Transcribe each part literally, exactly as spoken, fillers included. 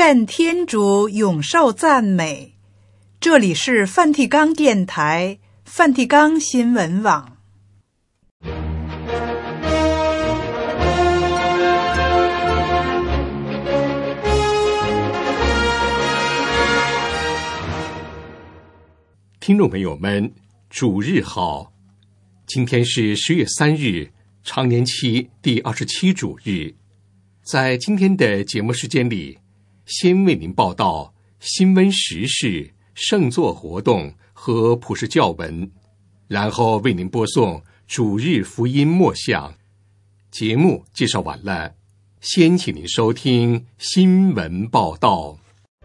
愿天主永受赞美。这里是梵蒂冈电台，梵蒂冈新闻网。 听众朋友们，主日好！今天是十月三日，常年期第二十七主日。在今天的节目时间里，先为您报道新闻时事、圣座活动和普世教文，然后为您播送主日福音默想。节目介绍完了，先请您收听新闻报道。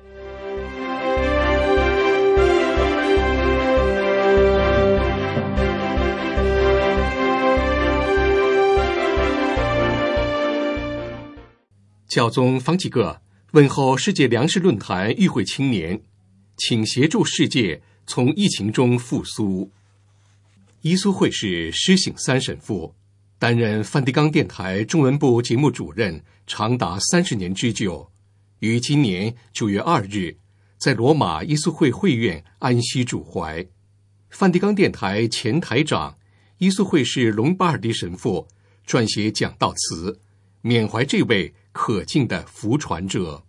教宗方济各问候世界粮食论坛与会青年，请协助世界从疫情中复苏。伊苏会士施省三神父担任梵蒂冈电台中文部节目主任长达三十年之久，于今年九月二日在罗马伊苏会会院安息主怀。梵蒂冈电台前台长伊苏会士隆巴尔迪神父撰写讲道词，缅怀这位可敬的福传者。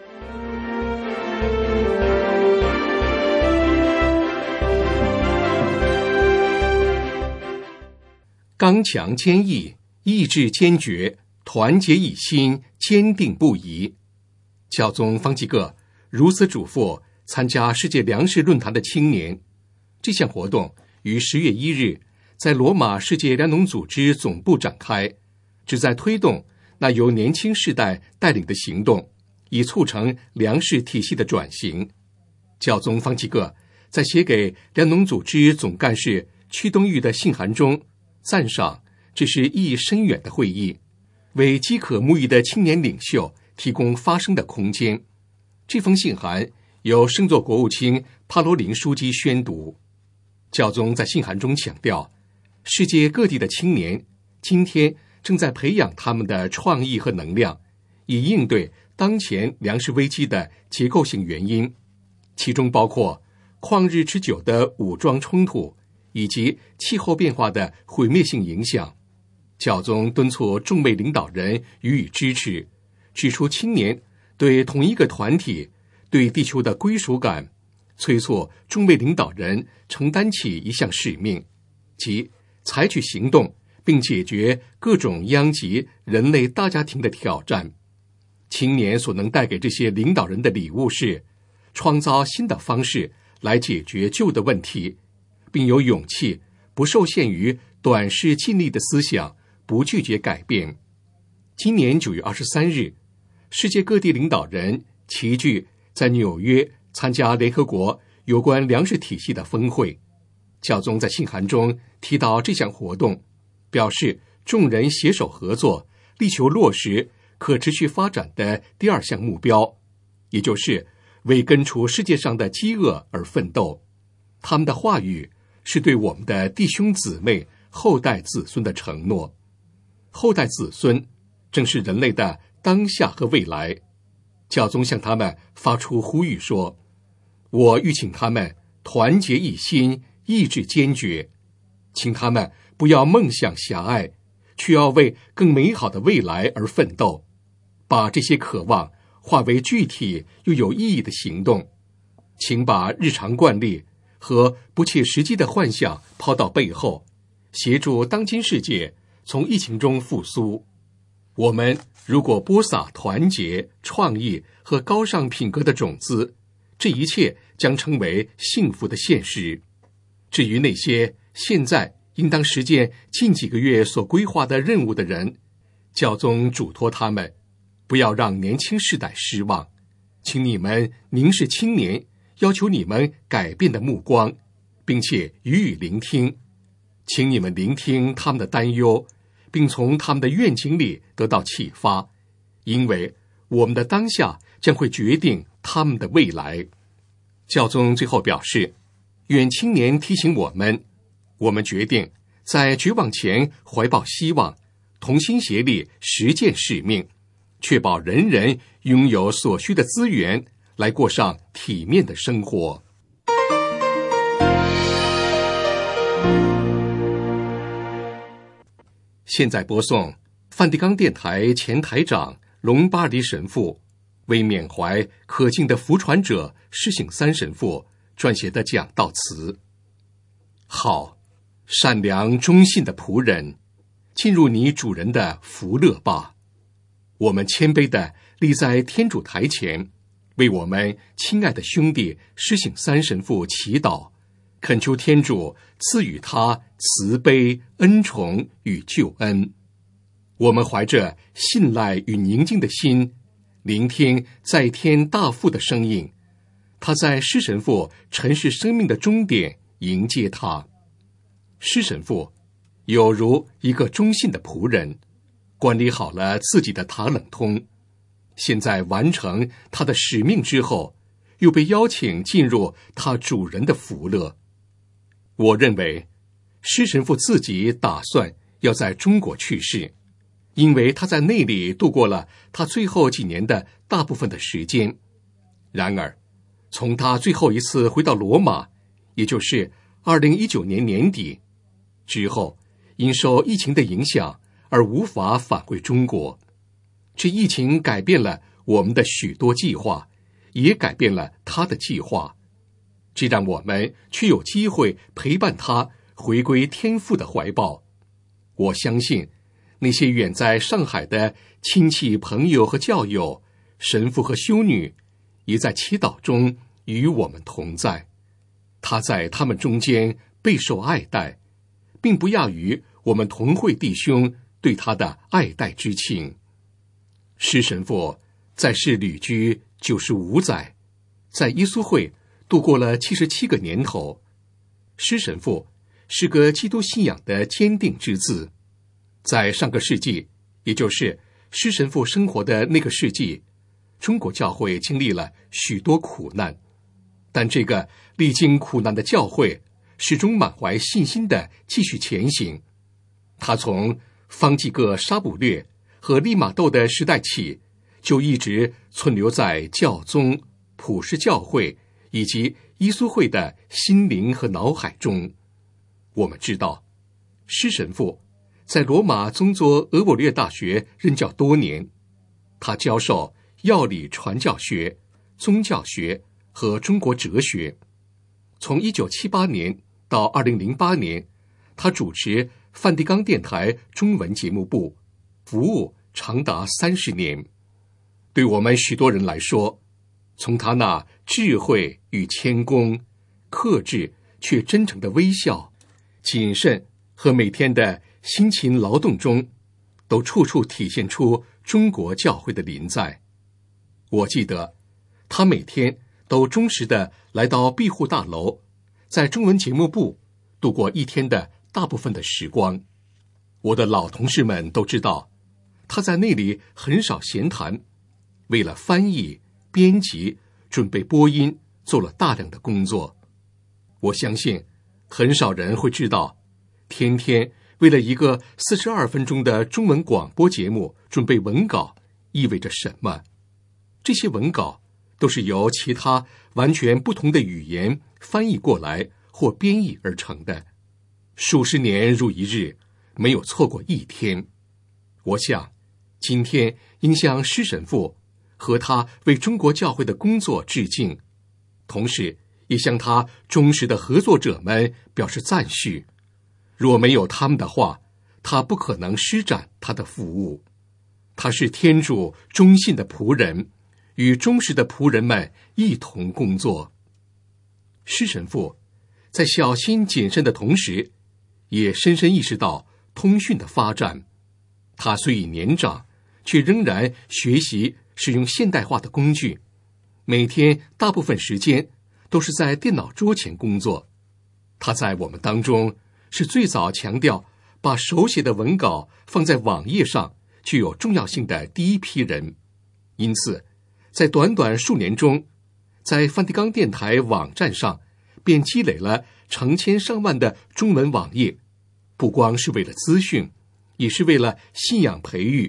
刚强坚毅，意志坚决，团结一心，坚定不移。教宗方济各如此嘱咐参加世界粮食论坛的青年。这项活动于十月一日在罗马世界粮农组织总部展开，旨在推动那由年轻世代带领的行动，以促成粮食体系的转型。教宗方济各在写给粮农组织总干事屈东玉的信函中赞赏这是意义深远的会议，为饥渴沐浴的青年领袖提供发声的空间。这封信函由圣座国务卿帕罗林枢机宣读。教宗在信函中强调，世界各地的青年今天正在培养他们的创意和能量，以应对当前粮食危机的结构性原因，其中包括旷日持久的武装冲突以及气候变化的毁灭性影响。教宗敦促众位领导人予以支持，指出青年对同一个团体、对地球的归属感，催促众位领导人承担起一项使命，即采取行动并解决各种殃及人类大家庭的挑战。青年所能带给这些领导人的礼物是创造新的方式来解决旧的问题，并有勇气不受限于短视近利的思想，不拒绝改变。今年九月二十三日，世界各地领导人齐聚在纽约参加联合国有关粮食体系的峰会。教宗在信函中提到这项活动，表示众人携手合作，力求落实可持续发展的第二项目标，也就是为根除世界上的饥饿而奋斗。他们的话语是对我们的弟兄姊妹、后代子孙的承诺。后代子孙正是人类的当下和未来。教宗向他们发出呼吁说，我欲请他们团结一心，意志坚决，请他们不要梦想狭隘，却要为更美好的未来而奋斗，把这些渴望化为具体又有意义的行动。请把日常惯例和不切实际的幻想抛到背后，协助当今世界从疫情中复苏。我们如果播撒团结、创意和高尚品格的种子，这一切将成为幸福的现实。至于那些现在应当实践近几个月所规划的任务的人，教宗嘱托他们不要让年轻世代失望，请你们凝视青年，要求你们改变的目光，并且予以聆听。请你们聆听他们的担忧，并从他们的愿景里得到启发，因为我们的当下将会决定他们的未来。教宗最后表示，愿青年提醒我们，我们决定在绝望前怀抱希望，同心协力实践使命， 确保人人拥有所需的资源，来过上体面的生活。现在播送梵蒂冈电台前台长隆巴迪神父为缅怀可敬的福传者施醒三神父撰写的讲道词。好，善良忠信的仆人，进入你主人的福乐吧。我们谦卑地立在天主台前，为我们亲爱的兄弟施醒三神父祈祷，恳求天主赐予他慈悲、恩宠与救恩。我们怀着信赖与宁静的心，聆听在天大父的声音，他在施神父尘世生命的终点迎接他。施神父有如一个忠信的仆人，管理好了自己的塔冷通，现在完成他的使命之后，又被邀请进入他主人的福乐。我认为施神父自己打算要在中国去世，因为他在那里度过了他最后几年的大部分的时间。然而从他最后一次回到罗马，也就是二零一九年年底之后，因受疫情的影响而无法返回中国。这疫情改变了我们的许多计划，也改变了他的计划，这让我们却有机会陪伴他回归天父的怀抱。我相信那些远在上海的亲戚朋友和教友、神父和修女，也在祈祷中与我们同在。他在他们中间备受爱戴，并不亚于我们同会弟兄对他的爱戴之情。施神父在世旅居九十五载，在耶稣会度过了七十七个年头。施神父是个基督信仰的坚定之子。在上个世纪，也就是施神父生活的那个世纪，中国教会经历了许多苦难，但这个历经苦难的教会始终满怀信心地继续前行。他从方济各、沙卜略和利玛窦的时代起，就一直存留在教宗、普世教会以及耶稣会的心灵和脑海中。我们知道，施神父在罗马宗座俄伯略大学任教多年，他教授药理传教学、宗教学和中国哲学。从一九七八年到二零零八年，他主持梵蒂冈电台中文节目部，服务长达三十年。对我们许多人来说，从他那智慧与谦恭、克制却真诚的微笑、谨慎和每天的辛勤劳动中，都处处体现出中国教会的临在。我记得他每天都忠实地来到庇护大楼，在中文节目部度过一天的大部分的时光。我的老同事们都知道，他在那里很少闲谈，为了翻译、编辑、准备播音，做了大量的工作。我相信很少人会知道，天天为了一个四十二分钟的中文广播节目准备文稿意味着什么。这些文稿都是由其他完全不同的语言翻译过来或编译而成的，数十年如一日，没有错过一天。我想今天应向施神父和他为中国教会的工作致敬，同时也向他忠实的合作者们表示赞许。若没有他们的话，他不可能施展他的服务。他是天主忠信的仆人，与忠实的仆人们一同工作。施神父在小心谨慎的同时，也深深意识到通讯的发展。他虽已年长，却仍然学习使用现代化的工具，每天大部分时间都是在电脑桌前工作。他在我们当中是最早强调把手写的文稿放在网页上具有重要性的第一批人。因此在短短数年中，在梵蒂冈电台网站上便积累了成千上万的中文网页，不光是为了资讯，也是为了信仰培育、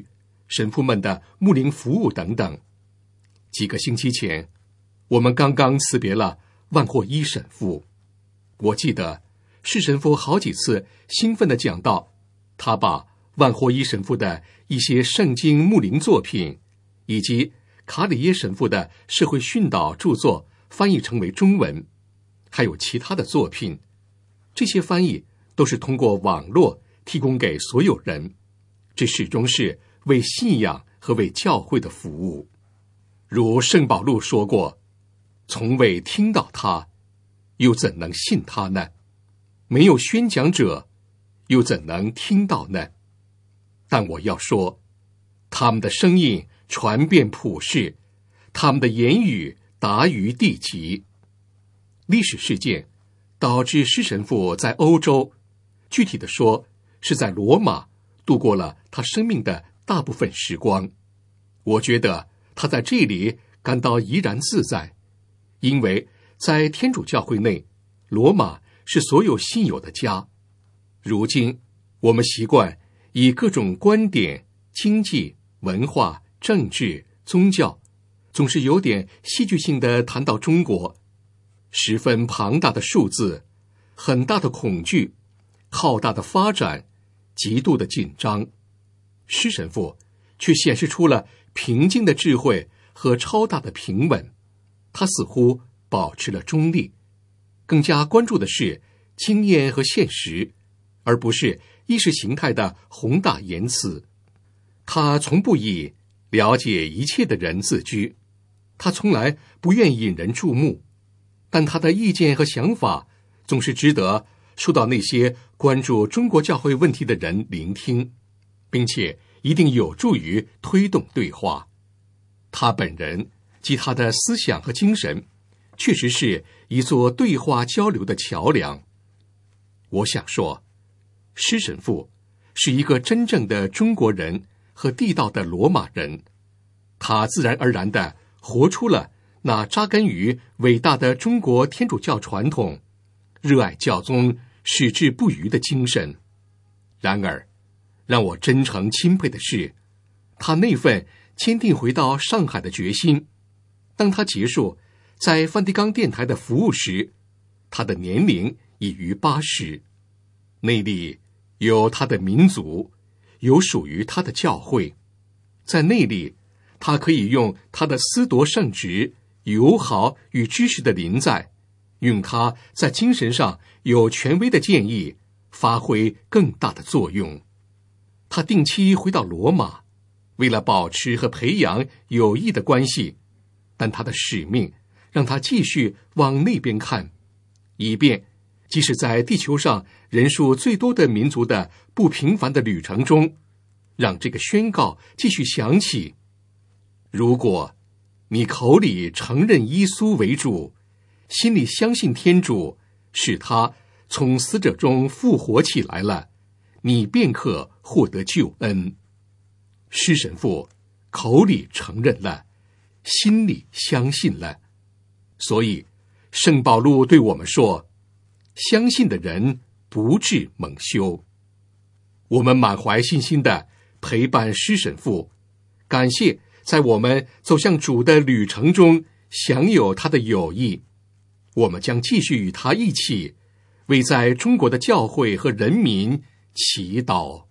神父们的牧灵服务等等。几个星期前，我们刚刚辞别了万霍伊神父。我记得释神父好几次兴奋地讲到，他把万霍伊神父的一些圣经牧灵作品，以及卡里耶神父的社会训导著作翻译成为中文，还有其他的作品。这些翻译都是通过网络提供给所有人，这始终是为信仰和为教会的服务。如圣保禄说过，从未听到他，又怎能信他呢？没有宣讲者，又怎能听到呢？但我要说，他们的声音传遍普世，他们的言语达于地极。历史事件导致施神父在欧洲，具体的说是在罗马度过了他生命的大部分时光。我觉得他在这里感到怡然自在，因为在天主教会内，罗马是所有信友的家。如今我们习惯以各种观点、经济、文化、政治、宗教，总是有点戏剧性地谈到中国，十分庞大的数字，很大的恐惧，浩大的发展，极度的紧张。施神父却显示出了平静的智慧和超大的平稳，他似乎保持了中立，更加关注的是经验和现实，而不是意识形态的宏大言辞。他从不以了解一切的人自居，他从来不愿引人注目，但他的意见和想法总是值得受到那些关注中国教会问题的人聆听，并且一定有助于推动对话。他本人及他的思想和精神确实是一座对话交流的桥梁。我想说，施神父是一个真正的中国人和地道的罗马人，他自然而然地活出了那扎根于伟大的中国天主教传统，热爱教宗矢志不渝的精神。然而让我真诚钦佩的是，他那份坚定回到上海的决心。当他结束在梵蒂冈电台的服务时，他的年龄已逾八十，那里有他的民族，有属于他的教会，在那里他可以用他的思铎圣职、友好与知识的临在，用他在精神上有权威的建议发挥更大的作用。他定期回到罗马，为了保持和培养友谊的关系，但他的使命让他继续往那边看，以便即使在地球上人数最多的民族的不平凡的旅程中，让这个宣告继续响起：如果你口里承认耶稣为主，心里相信天主使他从死者中复活起来了，你便可获得救恩。施神父口里承认了，心里相信了，所以圣保禄对我们说，相信的人不致蒙羞。我们满怀信心地陪伴施神父，感谢在我们走向主的旅程中享有他的友谊。我们将继续与他一起为在中国的教会和人民祈祷。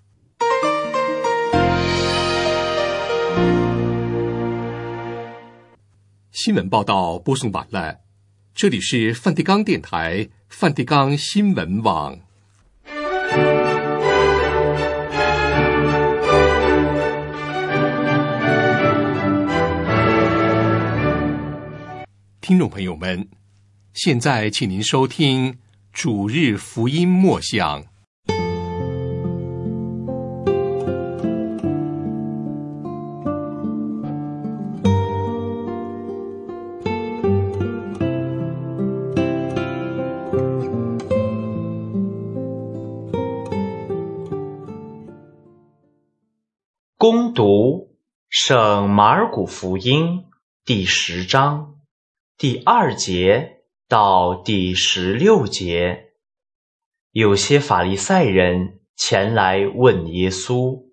新闻报道播送完了，这里是梵蒂冈电台梵蒂冈新闻网。听众朋友们，现在请您收听主日福音默想。 恭读圣马尔谷福音第十章第二节到第十六节。有些法利赛人前来问耶稣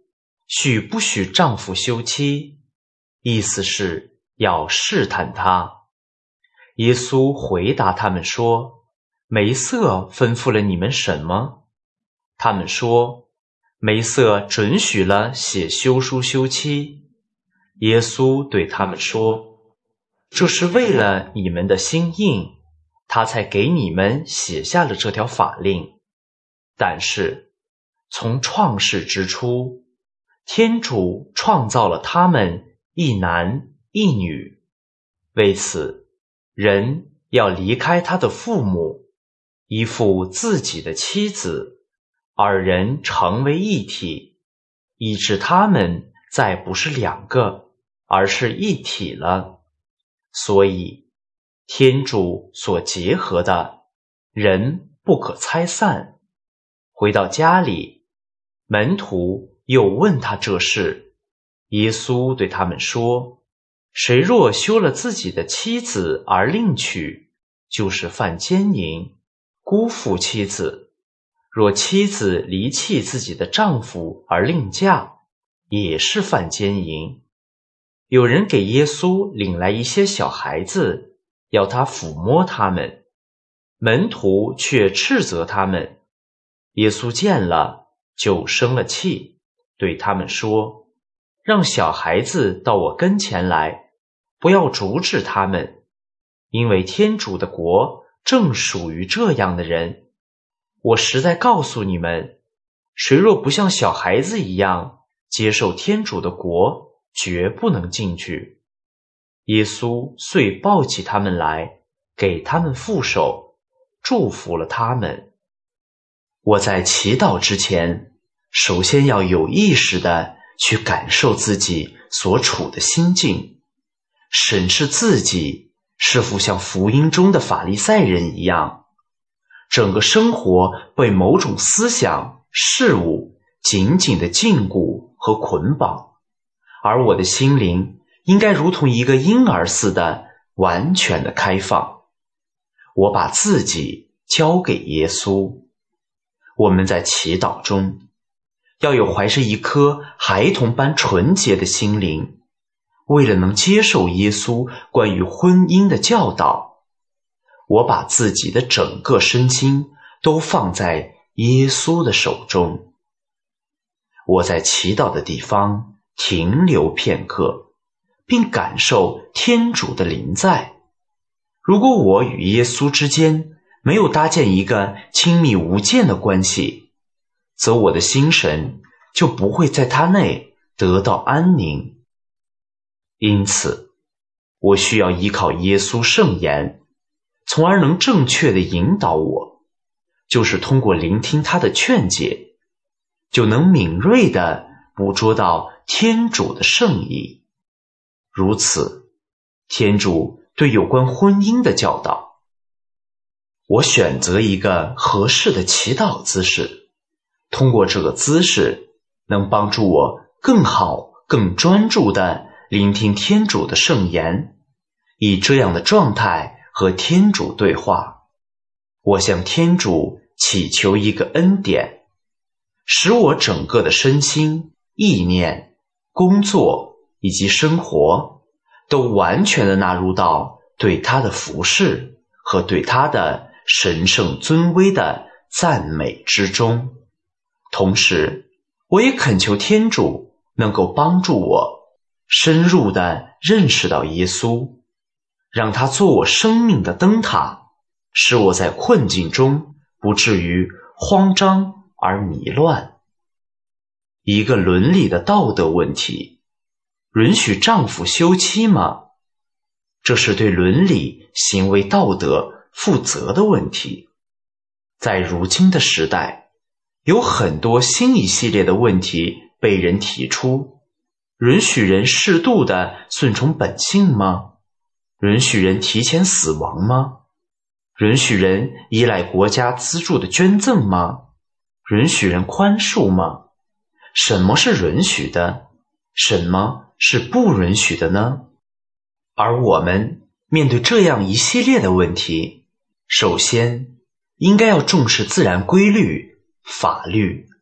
许不许丈夫休妻？意思是要试探他。耶稣回答他们说，梅瑟吩咐了你们什么？他们说，梅瑟准许了写休书休妻。耶稣对他们说，这是为了你们的心硬，他才给你们写下了这条法令。但是从创世之初，天主创造了他们一男一女，为此人要离开他的父母，依附自己的妻子，二人成为一体，以致他们再不是两个，而是一体了。所以天主所结合的，人不可拆散。回到家里，门徒又问他这事，耶稣对他们说，谁若休了自己的妻子而另娶，就是犯奸淫，辜负妻子；若妻子离弃自己的丈夫而另嫁，也是犯奸淫。有人给耶稣领来一些小孩子，要他抚摸他们，门徒却斥责他们。耶稣见了，就生了气，对他们说，让小孩子到我跟前来，不要阻止他们，因为天主的国正属于这样的人。我实在告诉你们，谁若不像小孩子一样接受天主的国，绝不能进去。耶稣遂抱起他们来，给他们覆手，祝福了他们。我在祈祷之前，首先要有意识地去感受自己所处的心境，审视自己是否像福音中的法利赛人一样，整个生活被某种思想、事物紧紧地禁锢和捆绑，而我的心灵应该如同一个婴儿似的完全的开放。我把自己交给耶稣。我们在祈祷中要有怀着一颗孩童般纯洁的心灵，为了能接受耶稣关于婚姻的教导，我把自己的整个身心都放在耶稣的手中。我在祈祷的地方停留片刻，并感受天主的临在。如果我与耶稣之间没有搭建一个亲密无间的关系，则我的心神就不会在他内得到安宁。因此，我需要依靠耶稣圣言，从而能正确地引导我，就是通过聆听他的劝解，就能敏锐地捕捉到天主的圣意。如此，天主对有关婚姻的教导，我选择一个合适的祈祷姿势，通过这个姿势能帮助我更好、更专注地聆听天主的圣言，以这样的状态和天主对话。我向天主祈求一个恩典，使我整个的身心、意念、工作以及生活都完全地纳入到对他的服侍和对他的神圣尊威的赞美之中。同时，我也恳求天主能够帮助我深入地认识到耶稣，让他做我生命的灯塔，使我在困境中不至于慌张而迷乱。一个伦理的道德问题，允许丈夫休妻吗？这是对伦理行为道德负责的问题。在如今的时代，有很多新一系列的问题被人提出。允许人适度地顺从本性吗？允许人提前死亡吗？允许人依赖国家资助的捐赠吗？允许人宽恕吗？什么是允许的？什么是不允许的呢？而我们面对这样一系列的问题，首先应该要重视自然规律、法律、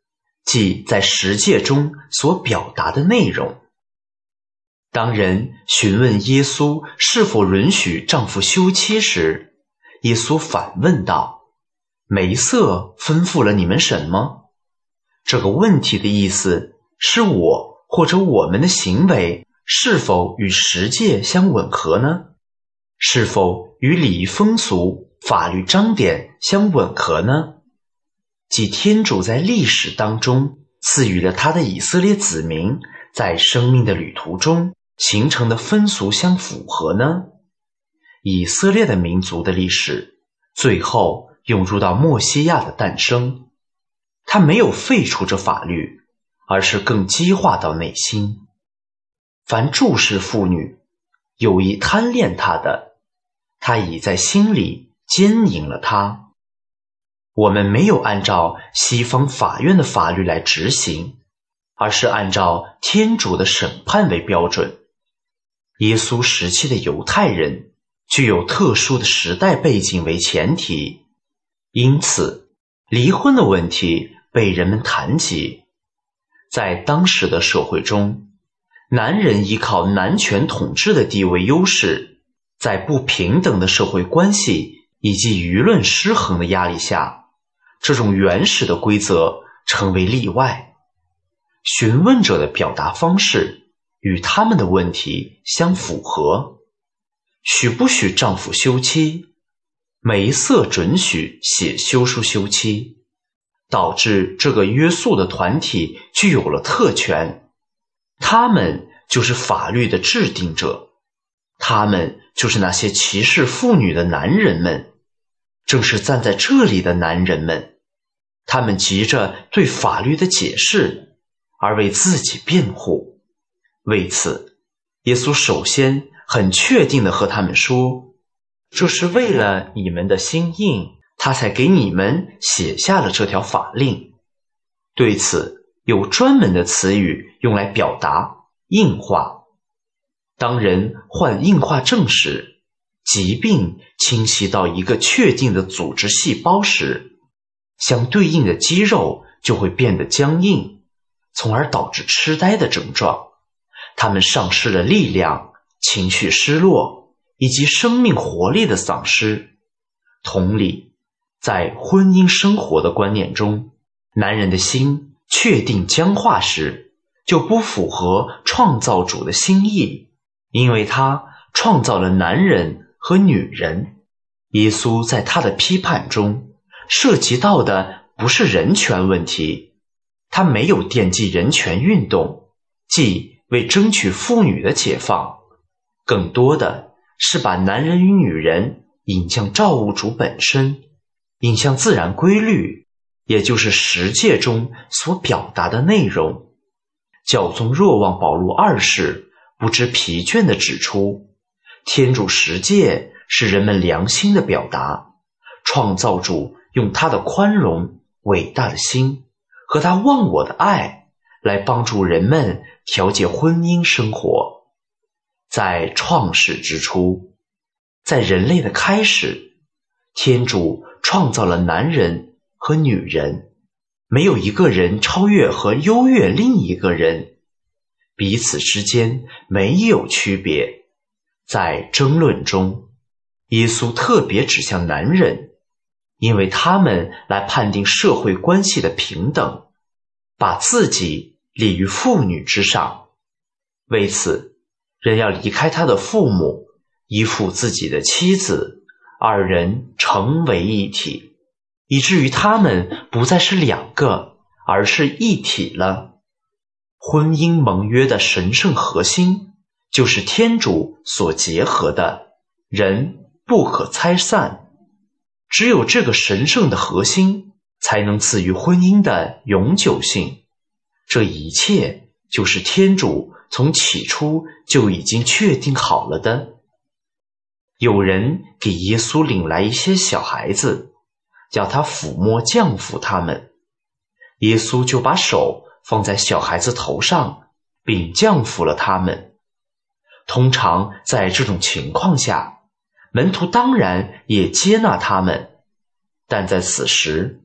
即在十诫中所表达的内容。当人询问耶稣是否允许丈夫休妻时，耶稣反问道：梅瑟吩咐了你们什么？这个问题的意思是我或者我们的行为是否与十诫相吻合呢？是否与礼仪风俗、法律章典相吻合呢？即天主在历史当中赐予了他的以色列子民在生命的旅途中形成的风俗相符合呢？以色列的民族的历史最后涌入到默西亚的诞生，他没有废除这法律，而是更激化到内心。凡注视妇女，有意贪恋她的，他已在心里奸淫了她。我们没有按照西方法院的法律来执行，而是按照天主的审判为标准。耶稣时期的犹太人具有特殊的时代背景为前提，因此离婚的问题被人们谈及。在当时的社会中，男人依靠男权统治的地位优势，在不平等的社会关系以及舆论失衡的压力下，这种原始的规则成为例外。询问者的表达方式与他们的问题相符合。许不许丈夫休妻？梅瑟准许写休书休妻，导致这个约束的团体具有了特权。他们就是法律的制定者，他们就是那些歧视妇女的男人们。正是站在这里的男人们，他们急着对法律的解释而为自己辩护。为此，耶稣首先很确定地和他们说，这是为了你们的心硬，他才给你们写下了这条法令。对此有专门的词语用来表达硬化。当人患硬化症时，疾病侵袭到一个确定的组织细胞时，相对应的肌肉就会变得僵硬，从而导致痴呆的症状。他们丧失了力量，情绪失落，以及生命活力的丧失。同理，在婚姻生活的观念中，男人的心确定僵化时，就不符合创造主的心意，因为他创造了男人和女人。耶稣在他的批判中涉及到的不是人权问题，他没有惦记人权运动，即为争取妇女的解放，更多的是把男人与女人引向造物主本身，引向自然规律，也就是十诫中所表达的内容。教宗若望保禄二世不知疲倦地指出，天主十诫是人们良心的表达，创造主用他的宽容、伟大的心和他忘我的爱来帮助人们调节婚姻生活。在创世之初，在人类的开始，天主创造了男人和女人，没有一个人超越和优越另一个人，彼此之间没有区别。在争论中，耶稣特别指向男人，因为他们来判定社会关系的平等，把自己立于妇女之上。为此，人要离开他的父母，依附自己的妻子，二人成为一体，以至于他们不再是两个，而是一体了。婚姻盟约的神圣核心，就是天主所结合的，人不可拆散。只有这个神圣的核心，才能赐予婚姻的永久性。这一切就是天主从起初就已经确定好了的。有人给耶稣领来一些小孩子，叫他抚摸降服他们，耶稣就把手放在小孩子头上，并降服了他们。通常在这种情况下，门徒当然也接纳他们，但在此时，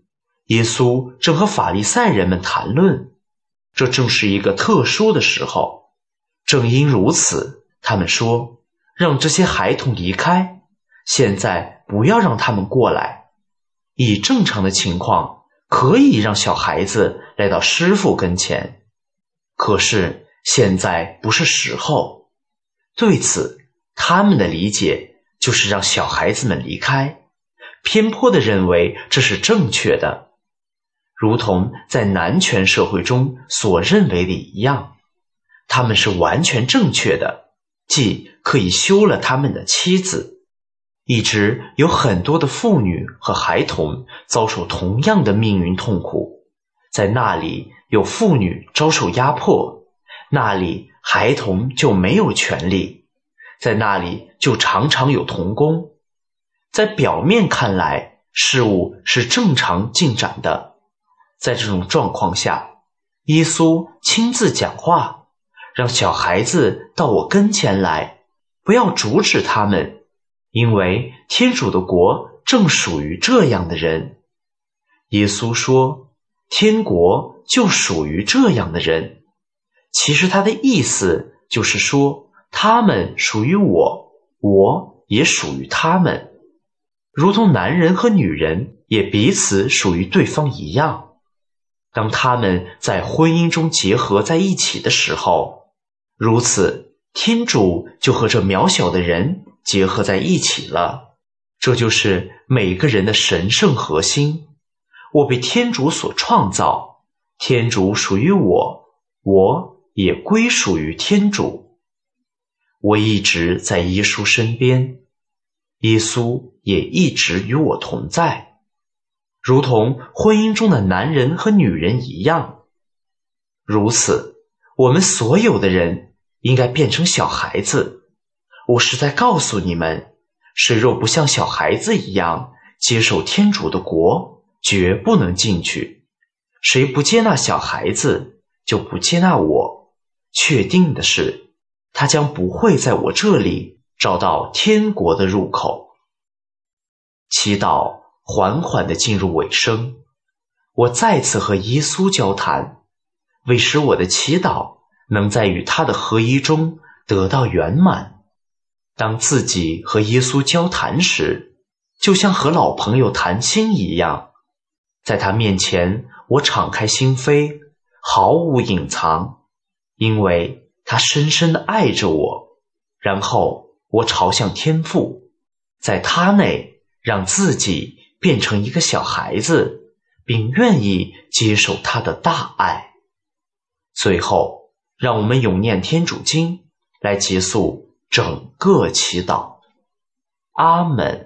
耶稣正和法利赛人们谈论，这正是一个特殊的时候。正因如此，他们说，让这些孩童离开，现在不要让他们过来。以正常的情况，可以让小孩子来到师父跟前，可是现在不是时候。对此，他们的理解就是让小孩子们离开，偏颇地认为这是正确的，如同在男权社会中所认为的一样，他们是完全正确的，即可以休了他们的妻子。一直有很多的妇女和孩童遭受同样的命运痛苦，在那里有妇女遭受压迫，那里孩童就没有权利，在那里就常常有童工。在表面看来，事物是正常进展的。在这种状况下，耶稣亲自讲话，让小孩子到我跟前来，不要阻止他们，因为天主的国正属于这样的人。耶稣说，天国就属于这样的人。其实他的意思就是说，他们属于我，我也属于他们，如同男人和女人也彼此属于对方一样。当他们在婚姻中结合在一起的时候，如此天主就和这渺小的人结合在一起了。这就是每个人的神圣核心。我被天主所创造，天主属于我，我也归属于天主。我一直在耶稣身边，耶稣也一直与我同在，如同婚姻中的男人和女人一样。如此，我们所有的人应该变成小孩子。我是在告诉你们，谁若不像小孩子一样接受天主的国，绝不能进去。谁不接纳小孩子，就不接纳我。确定的是，他将不会在我这里找到天国的入口。祈祷缓缓地进入尾声，我再次和耶稣交谈，为使我的祈祷能在与他的合一中得到圆满。当自己和耶稣交谈时，就像和老朋友谈心一样，在他面前我敞开心扉，毫无隐藏，因为他深深地爱着我。然后我朝向天父，在他内让自己变成一个小孩子，并愿意接受他的大爱。最后，让我们咏念天主经来结束整个祈祷。阿们。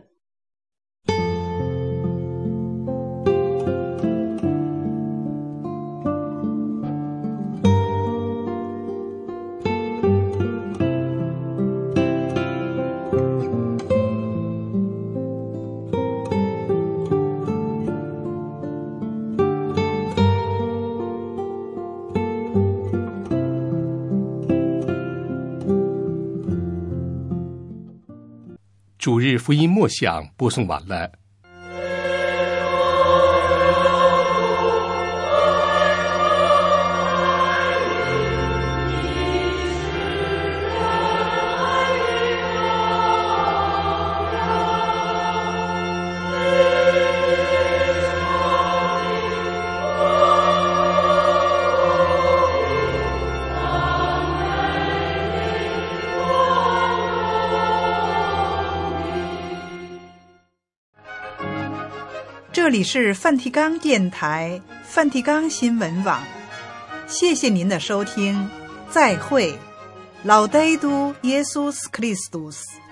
主日福音默想播送完了。 这里是梵蒂冈电台梵蒂冈新闻网，谢谢您的收听，再会，Laudetur Jesus Christus。